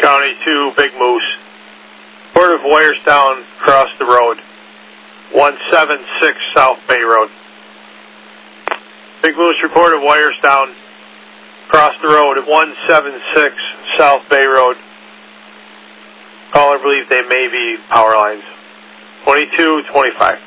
County 2, Big Moose. Report of wires down across the road. 176 South Bay Road. Big Moose report of wires down across the road at 176 South Bay Road. Caller believes they may be power lines. 2225.